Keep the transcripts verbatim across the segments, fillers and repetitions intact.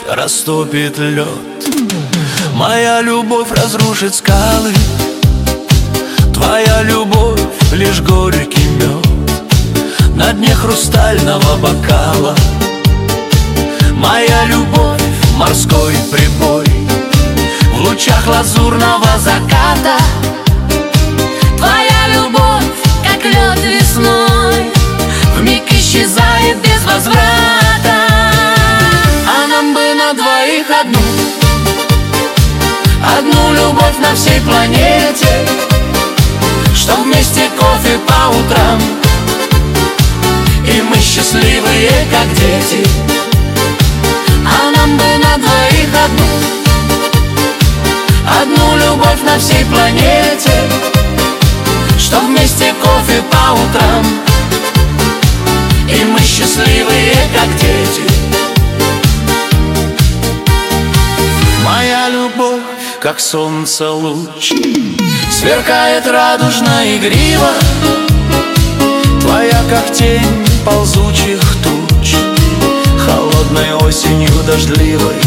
растопит лед. Моя любовь разрушит скалы, твоя любовь лишь горький мед на дне хрустального бокала. Моя любовь — морской прибой в лучах лазурного заката. Твоя любовь, как лед весной, вмиг исчезает без возврата. А нам бы на двоих одну, одну любовь на всей планете, чтоб вместе кофе по утрам, и мы счастливые, как дети. А нам бы на двоих одну, одну любовь на всей планете, чтоб вместе кофе по утрам, и мы счастливые, как дети. Моя любовь, как солнце луч, сверкает радужно игриво. Твоя, как тень ползучих туч, холодной осенью дождливой.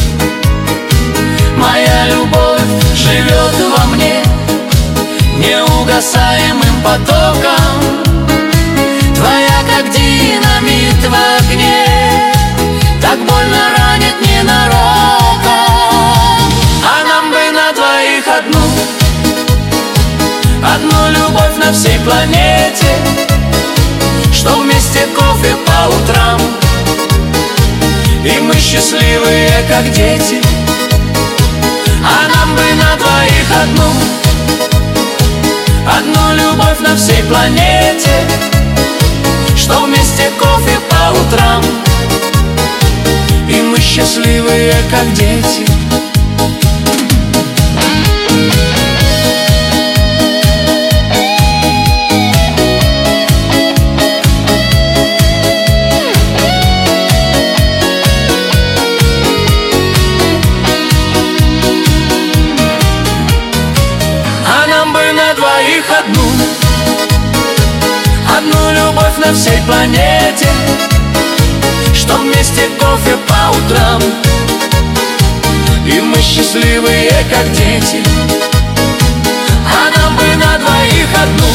Моя любовь живет во мне неугасаемым потоком. Твоя, как динамит в огне, так больно ранит ненароком. А нам бы на двоих одну, одну любовь на всей планете, что вместе кофе по утрам, и мы счастливые, как дети. А нам бы на двоих одну, одну любовь на всей планете, что вместе кофе по утрам, и мы счастливые, как дети. Одну, одну любовь на всей планете, что вместе кофе по утрам, и мы счастливые, как дети. А нам бы на двоих одну,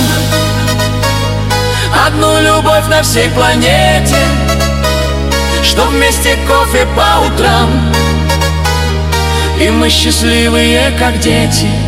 одну любовь на всей планете, что вместе кофе по утрам, и мы счастливые, как дети.